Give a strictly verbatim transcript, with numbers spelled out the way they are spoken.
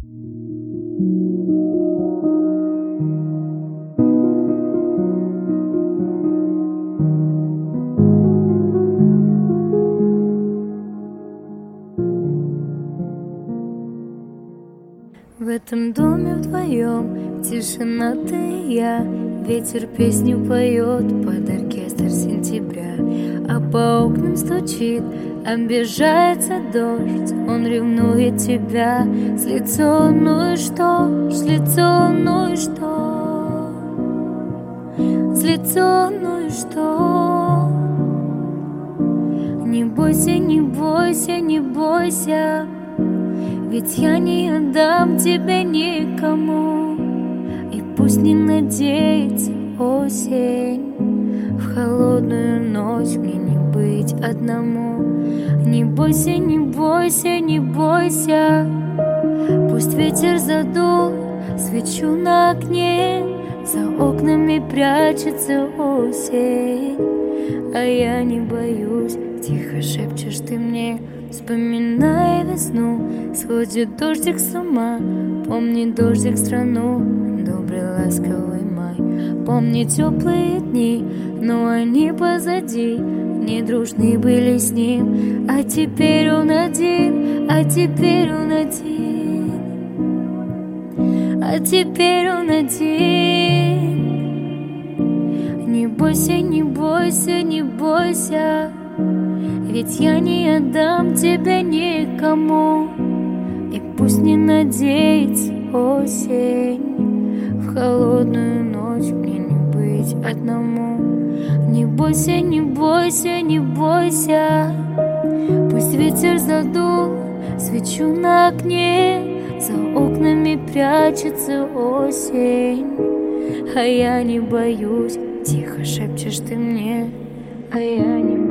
В этом доме вдвоем тишина ты и я. Ветер песню поет под оркестр сентября, а по окнам стучит, обижается дождь. Он ревнует тебя с лицом, ну и что? С лицом, ну и что? С лицом, ну и что? Не бойся, не бойся, не бойся, ведь я не отдам тебя никому. И пусть не надеется осень, в холодную ночь мне не быть одному. Не бойся, не бойся, не бойся, пусть ветер задул свечу на окне, за окнами прячется осень, а я не боюсь. Тихо шепчешь ты мне, вспоминая весну, сходит дождик с ума. Помни дождик страну, добрый ласковый май. Помни теплые дни, но они позади. Не дружны были с ним, а теперь он один, а теперь он один, а теперь он один. Не бойся, не бойся, не бойся, ведь я не отдам тебя никому. И пусть не надеется осень, в холодную ночь мне не быть одному. Не бойся, не бойся, не бойся, пусть ветер задул свечу на окне, за окнами прячется осень, а я не боюсь. Тихо шепчешь ты мне, а я не боюсь.